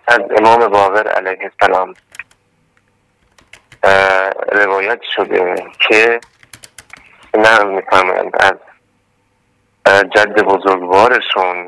از امام باقر علیه السلام روایت شده که نقل می‌فرمایند از جد بزرگوارشون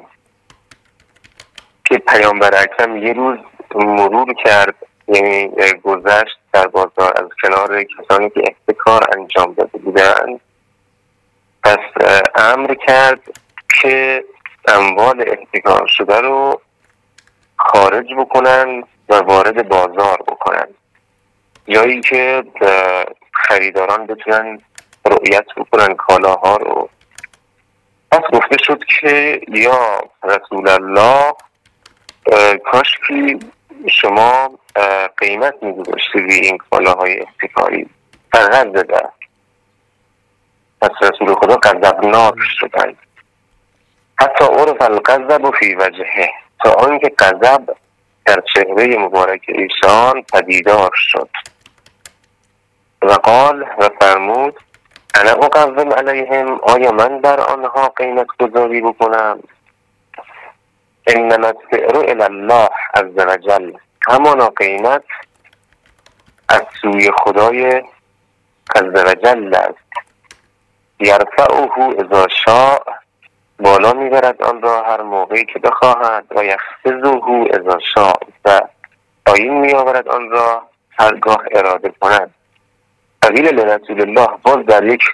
که پیامبر اکرم یه روز مرور کرد، یعنی گذشت در بازار از کنار کسانی که احتکار انجام داده بودند. پس امر کرد که اموال احتکار شده رو خارج بکنن و وارد بازار بکنن، جایی که خریداران بتونن رؤیت بکنن کالاها رو. پس گفته شد که یا رسول الله، کاش که شما قیمت می‌گذاشتی روی این کالاهای احتکاری، فقط زده. پس رسول خدا غضبناک شدند، حتی عرف الغضب فی وجهه، تا آنکه غضب در چهره مبارک ایشان پدیدار شد. و قال، و فرمود، انا اقوم علیهم، آیا من بر آنها قیمت گذاری بکنم؟ انما السعر الی الله عز وجل، همانا قیمت از سوی خدای عز وجل است. یرفعه اذا شاء، بالا میبرد آن را هر موقعی که بخواهد، و یخفضه اذا شاء، و پایین میآورد آن را هرگاه اراده کند. قیل لرسول الله، باز در یک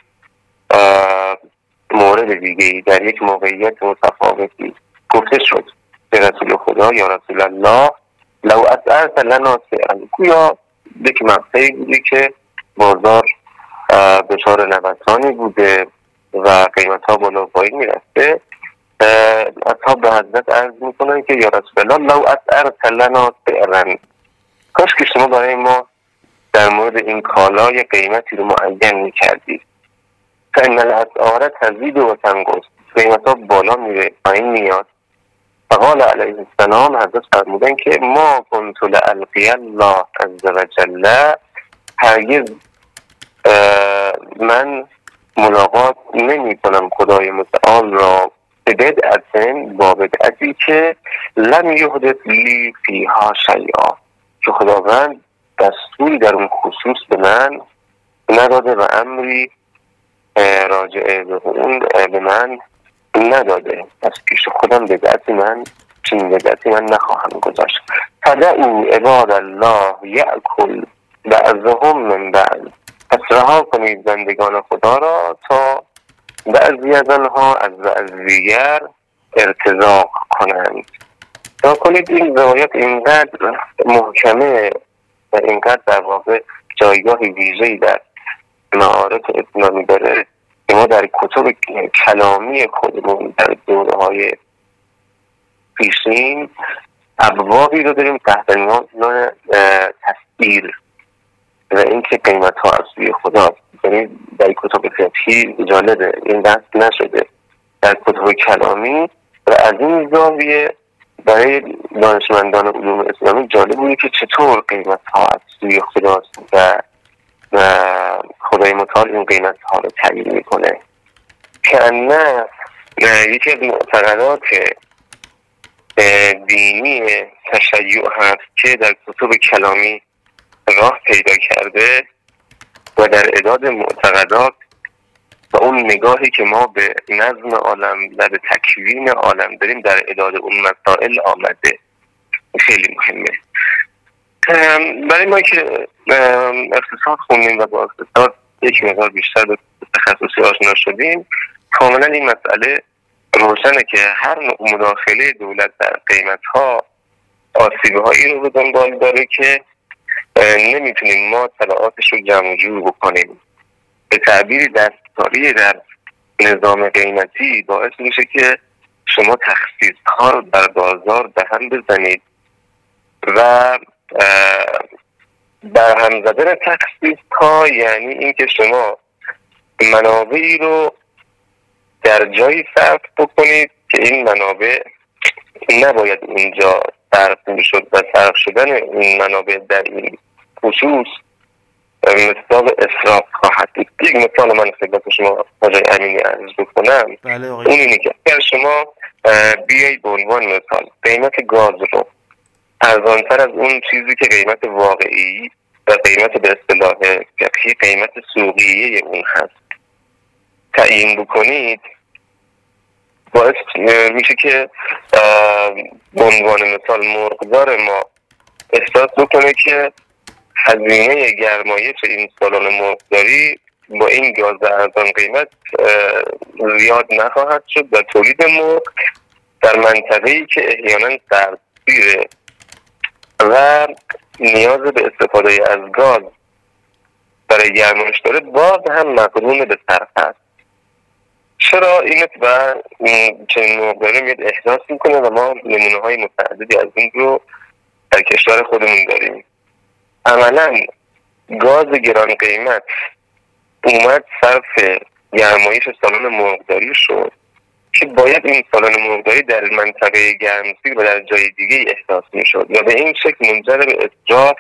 مورد دیگه، در یک موقعیت متفاوتی گفته شد به رسول خدا، یا رسول الله، لو اسعرت لنا سعرا، گویا یک مقطعی بودی که بازار دچار نوسانی بوده و قیمت ها بالا پایین میرفته. اصحاب به حضرت عرض میکنن که یا رسول الله، لو اسعرت لنا سعرا، کاش که شما برای ما در مورد این کالا یه قیمتی رو معین میکردید. فان الاسعار تزید و تنقص، قیمت ها بالا میره پایین میاد. فقال علیه السلام، حضرت فرمودن که ما کنت لالقی الله عز وجل، هرگز من ملاقات نمی کنم خدای متعال را به بدعتن، با بدعتی که لم یحدث لی فیها شیئا، که خداوند دستوری در اون خصوص به من نداده و امری راجعه به اون به من نداده. از پیش خودم بدعتی من نخواهم گذاشت. فدعوا عباد الله یأکل بعضهم من بعض، پس رها کنید بندگان خدا را تا بعضی از آنها از دیگر ارتزاق کنند. تا کنید این روایت اینقدر محکمه و اینقدر در واقع جایگاه ویژه‌ای در معارف اسلامی داره که ما در کتب کلامی خودمون در دوره‌های پیشین ابوابی رو داریم تحت عنوان تسعیر و اینکه قیمت ها از سوی خدا. یعنی در کتب فقهی جالبه این دست نشده، در کتب کلامی و از این زاویه برای دانشمندان علوم اسلامی جالب بوده که چطور قیمت ها از سوی خداست و خدای متعال این قیمت ها رو تعیین میکنه. که نه یکی از معتقدات دینی تشیع هست که در کتب کلامی راه پیدا کرده و در اعداد معتقدات و اون نگاهی که ما به نظم عالم و به تکوین عالم داریم در اعداد اون مسائل آمده. خیلی مهمه. برای ما که اقتصاد خوندیم و با اقتصاد یک مقدار بیشتر به تخصصی آشنا شدیم، کاملا این مسئله روشنه که هر نوع مداخله دولت در قیمت‌ها آسیب‌هایی رو به دنبال داره که نمیتونیم ما طلعاتش رو جمع جور بکنیم. به تعبیری دستکاری در نظام قیمتی باعث میشه که شما تخصیص‌ها رو در بازار به هم بزنید و در هم زدن تخصیص‌ها یعنی اینکه شما منابعی رو در جایی صرف بکنید که این منابع نباید اونجا صرف میشد و صرف شدن این منابع در این خصوص مثال اسراف خواهد بود. یک مثال من خدمت شما آقای امینی عرض بکنم. اون اینه که اگر شما بیایی به عنوان مثال قیمت گاز رو ارزانتر از اون چیزی که قیمت واقعی و قیمت به اصطلاح فقهی قیمت سوقیه اون هست تعیین بکنید، باعث میشه که به عنوان مثال مرغدار ما احساس بکنه که هزینه گرمایش این سالن مرغداری با این گاز ارزان قیمت زیاد نخواهد شد و تولید مرغ در منطقه‌ای که احیانا سردسیره و نیاز به استفاده از گاز برای گرمایش داره باز هم مقرون به صرف است. چرا این و چنین مرغداری میاد احساس میکنه و ما نمونه های متعددی از این رو در کشور خودمون داریم. عملا گاز گران قیمت اومد صرف گرمایش سالن مرغداری شد که باید این سالن مرغداری در منطقه گرمسیر و در جای دیگه احساس میشد و به این شکل منجر به اسراف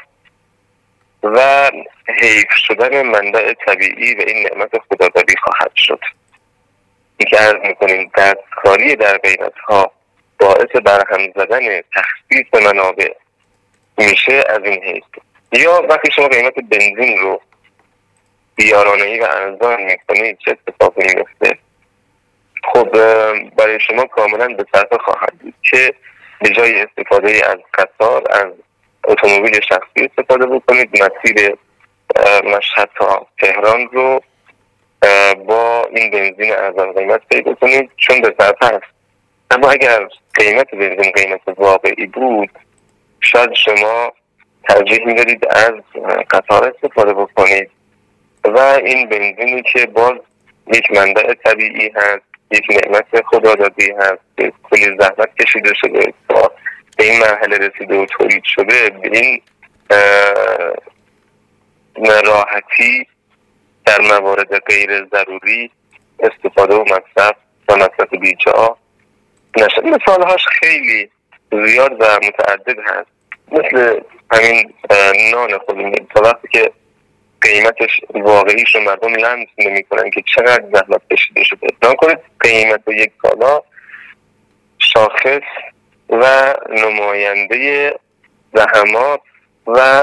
و حیف شدن منبع طبیعی و این نعمت خدادادی خواهد شد. این که عرض میکنیم دستکاری در قیمت ها باعث برهم زدن تخصیص منابع میشه از این حیث. یا وقتی شما قیمت بنزین رو بیارانه‌ای و ارزان میکنید چه اتفاقی میفته؟ خب برای شما کاملا به صرفه خواهد بود که به جای استفاده از قطار از اتومبیل شخصی استفاده بکنید، مسیر مشهد تا تهران رو با این بنزین ارزان قیمت پیدا کنید چون به صرفه است. اما اگر قیمت بنزین قیمت واقعی بود شاید شما ترجیح میدادید از قطار استفاده بکنید و این بنزینی که باز یک منبع طبیعی هست، یک نعمت خدادادی هست که کلی زحمت کشیده شده تا به این مرحله رسیده و تولید شده، به این راحتی در موارد غیر ضروری استفاده و مصرف بیجا نشد. مثالهاش خیلی زیاد و متعدد هست، مثل همین نان خودمون. تا وقتی که قیمتش واقعیش رو مردم لمس نمی‌کنن که چقدر زحمت کشیده شده. نگاه کنید قیمت یک کالا شاخص و نماینده زحمات و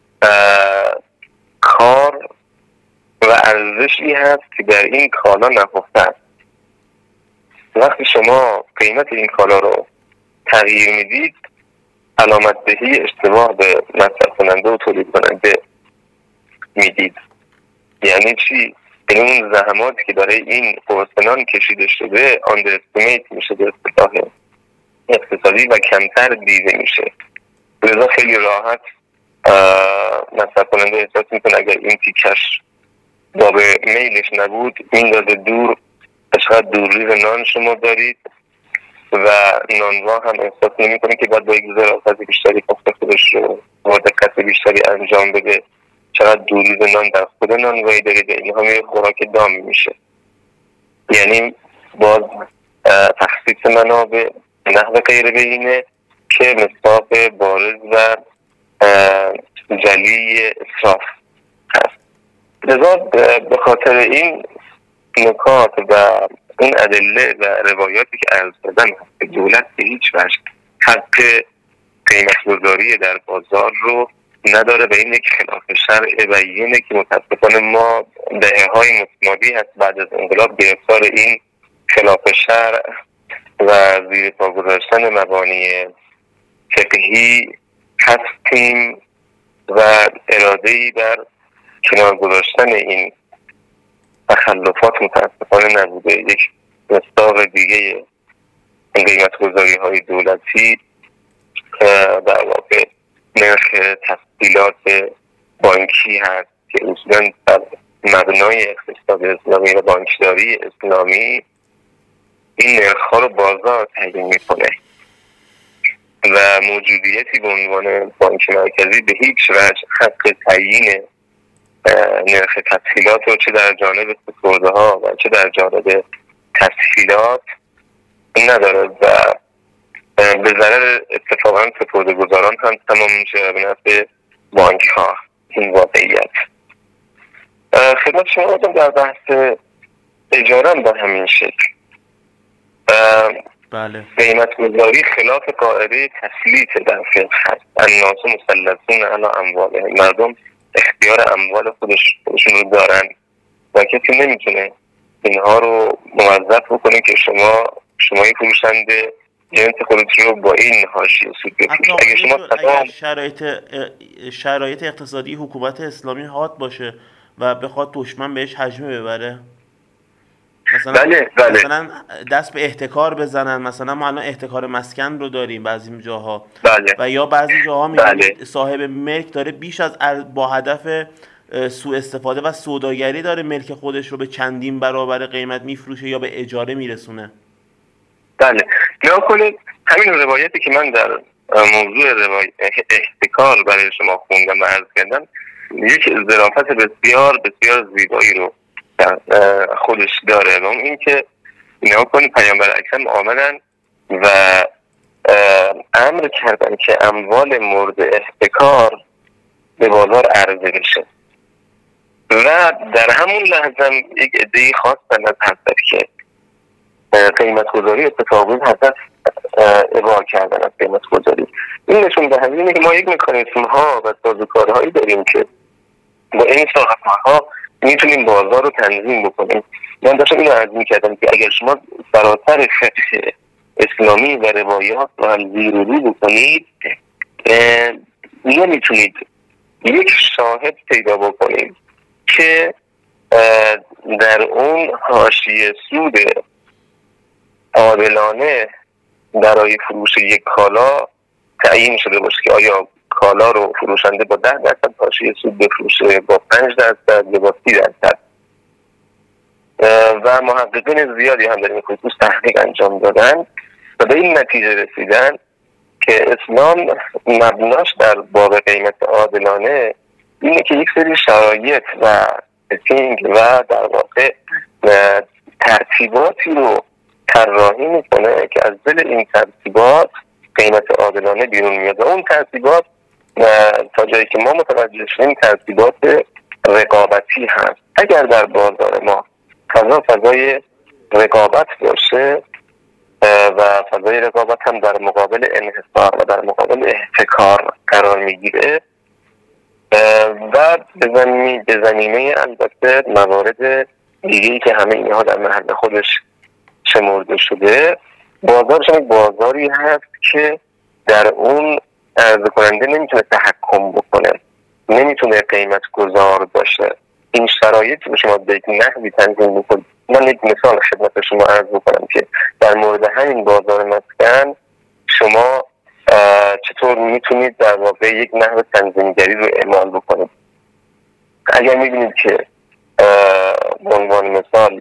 کار و ارزشی هست که در این کالا نهفته است. وقتی شما قیمت این کالا رو تغییر میدید علامت دهی اشتباه به مصرف کننده و تولید کننده میدید. یعنی چی؟ یعنی اون زحماتی که برای این قرصنان کشیده شده underestimate میشه به اصطلاح اقتصادی و کمتر دیده میشه. لذا خیلی راحت مصرف کننده احساس میکنه اگر این تیکش باب میلش نبود میندازه دور، چقدر دورریز نان شما دارید و نانوا هم احساس نمیکنه که باید با یک ظرافت بیشتری پخت خودش رو با دقت بیشتری انجام بده، چقدر دوریز نان در خود نانوایی دارید و اینها میره خوراک دامی میشه. یعنی باز تخصیص منابع نحو غیر بینه که مصداق بارز و جلی اسراف هست. لذا به خاطر این نکات و این ادله و روایاتی که عرض کردم دولت به هیچ وجه حق قیمت گذاری در بازار رو نداره و این یک خلاف شرع بیینه که متاسفانه ما دهه‌های متمادی هست بعد از انقلاب گرفتار این خلاف شرع و زیر پا گذاشتن مبانی فقهی هستیم و اراده‌ای در کنار گذاشتن این تخلفات متاسفانه نبوده. یک مصداق دیگه این قیمت گذاری های دولتی در واقع نرخ تسهیلات بانکی هست که اصولاً در مبنای اقتصاد اسلامی و بانکداری اسلامی این نرخ ها رو بازار تعیین میکنه و موجودیتی به عنوان بانک مرکزی به هیچ وجه حق تعیین نرخ تسهیلات رو چه در جانب سپرده ها و چه در جانب تسهیلات نداره و به ضرر اتفاقا سپرده گذاران هم تمام میشه به نفع بانک ها. این واقعیت. خدمت شما بودم در بحث اجاره هم به همین شکل بله. قیمت گذاری خلاف قاعده تسلیط در فقه هست. الناس مسلطون علی اموالهم، مردم اختیار اموال خودشون رو دارن و کسی نمیتونه اینها رو موظف بکنه که شمای فروشنده جنس خودتون رو با این حاشیه سود بفروشید. اگر شرایط اقتصادی حکومت اسلامی حاد باشه و بخواد دشمن بهش هجمه ببره، بله. مثلا دست به احتکار بزنن، مثلا ما الان احتکار مسکن رو داریم بعضی جاها. بله. و یا بعضی جاها میبینید صاحب ملک داره بیش از با هدف سوء استفاده و سوداگری داره ملک خودش رو به چندین برابر قیمت میفروشه یا به اجاره میرسونه. بله. نگاه کنید همین روایتی که من در موضوع احتکار برای شما خوندم و عرض کردم یک ظرافت بسیار بسیار زیبایی رو خودش داره و این که نگاه کنید پیامبر اکرم آمدن و امر کردن که اموال مورد احتکار به بازار عرضه بشه و در همون لحظه یک عده‌ای خواستن از حضرت که قیمت گذاری اتفاق حضرت ابراز کردن از قیمت گذاری. این نشون دهنده اینه که ما یک مکانیزم ها و سازوکارهایی داریم که با این سازوکارها میتونیم بازار رو تنظیم بکنیم. من داشتم اینو عرض میکردم که اگر شما سراسر فقه اسلامی و روایات رو هم زیر و رو بکنید نمیتونید یک شاهد پیدا بکنید که در اون حاشیه سود عادلانه برای فروش یک کالا تعیین شده باشه که آیا کالا رو فروشنده با 10% حاشیه سود بفروشه، با 5% یا با 30%. و محققین زیادی هم در این خصوص تحقیق انجام دادن و به این نتیجه رسیدن که اسلام مبناش در باب قیمت عادلانه اینه که یک سری شرایط و ستینگ و در واقع ترتیباتی رو طراحی میکنه که از دل این ترتیبات قیمت عادلانه بیرون میاد و اون ترتیبات تا جایی که ما متوجه شدیم ترتیبات رقابتی هست. اگر در بازار ما فضای رقابت باشه و فضای رقابت هم در مقابل انحصار و در مقابل احتکار قرار میگیره و به زمینه البته موارد دیگه‌ای که همه اینها در محل خودش شمرده شده، بازارش یک بازاری هست که در اون عرضه کننده نمیتونه تحکم بکنه، نمیتونه قیمت گذار باشه. این شرایط رو شما به یک نحوی تنظیم بکنید. من یک مثال خدمت شما عرض بکنم که در مورد همین بازار مسکن شما چطور میتونید در واقع یک نحو تنظیمگری رو اعمال بکنید. اگر میبینید که به عنوان مثال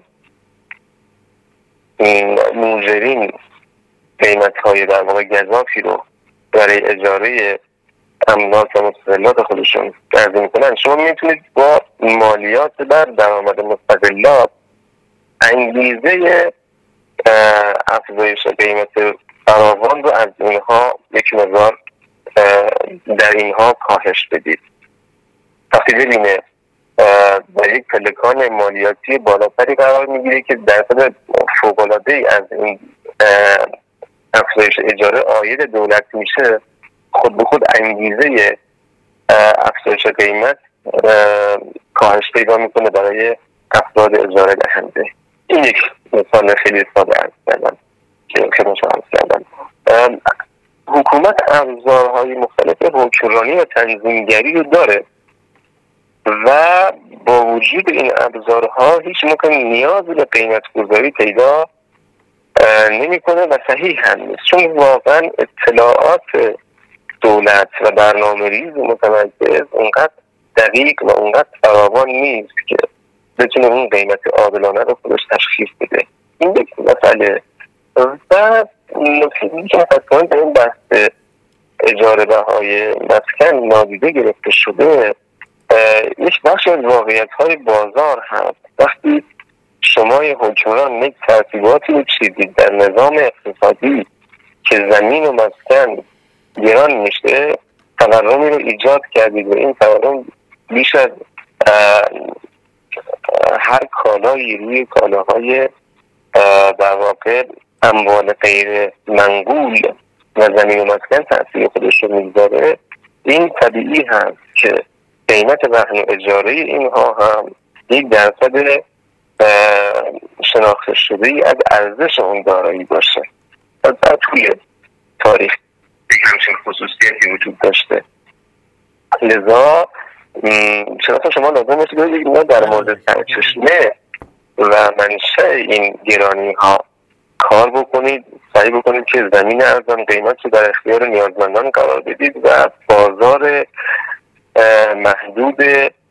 موجرین قیمت های در واقع گزافی رو برای اجاره املاک و مستقلات خودشون عرضه میکنن، شما میتونید با مالیات بر درآمد مستقلات انگیزه افزایش قیمت فراوان رو از اینها یک مقدار در اینها کاهش بدید. وقتی ببینه در یک پلکان مالیاتی بالاتری قرار میگیره که درصد فوق‌العاده‌ای از این افزایش اجاره عاید دولت میشه، خود به خود انگیزه افزایش قیمت کاهش پیدا میکنه برای افراد اجاره دهنده. این یک مثال خیلی ساده عرض کردم که خدمت شما عرض کردم. حکومت ابزارهای مختلف حکمرانی و تنظیمگری رو داره و با وجود این ابزارها هیچ موقع نیاز به قیمت گذاری پیدا نمیکنه و صحیح هم نیست، چون واقعا اطلاعات دولت و برنامه ریز متمرکز اونقدر دقیق و اونقدر فراوان نیست که بتونه اون قیمت عادلانه رو خودش تشخیص بده. این یک مسئله. و نکته‌ای که حتما در این بحث اجاره بهای مسکن نادیده گرفته شده یک بخش از واقعیت‌های بازار هست. وقتی شما حکمران یک ترتیباتی رو چیدید در نظام اقتصادی که زمین و مسکن گران میشه، تورمی رو ایجاد کردید و این تورم بیش از هر کالایی روی کالاهای در واقع اموال غیر منقول و زمین و مسکن تأثیر خودش رو میگذاره، این طبیعی هست که قیمت رهن و اجاره اینها هم 1% شناخته شده ای از ارزش اون دارایی باشه. و توی تاریخ همچین خصوصیتی وجود داشته. لذا شناخت شما لازم باشه بگید ما در مورد سرچشمه و منشأ این گرانی ها کار بکنید، سعی بکنید که زمین ارزان قیمت رو در اختیار نیازمندان قرار بدید و بازار محدود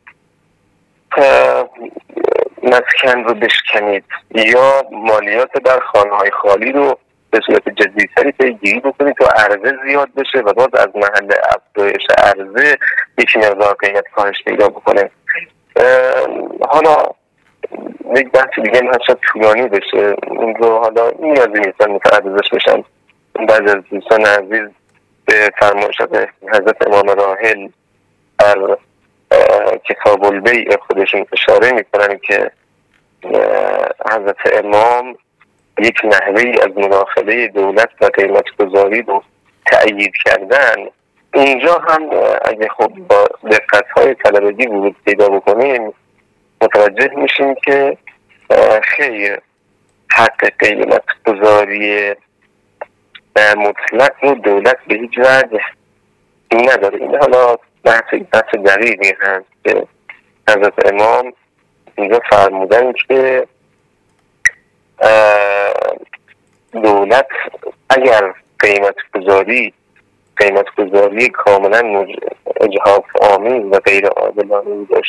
مسکن رو بشکنید یا مالیات بر خانه‌های خالی رو به صورت جدی‌تری پیگیری بکنید تا عرضه زیاد بشه و باز از محل افزایش عرضه یک مقدار قیمت کاهش پیدا بکنه. حالا یک بحث دیگه هم شاید طولانی بشه، اون رو حالا نیازی نیستن متعرضش بشن. بعضی از دوستان عزیز به فرمایشات حضرت امام راحل در کتاب البیع خودشون اشاره میکنن که حضرت امام یک نحوهی از مداخله دولت و قیمت گذاری رو تأیید کردن. اینجا هم اگه خب با دقت‌های طلبگی ورود پیدا بکنیم متوجه میشیم که خیر حق قیمت گذاری مطلق رو دولت به هیچ وجه نداره. این حالا بحث دقیقی هست که حضرت امام اینجا فرمودن که دولت اگر قیمت گذاری کاملا اجحاف آمیز و غیر عادلانه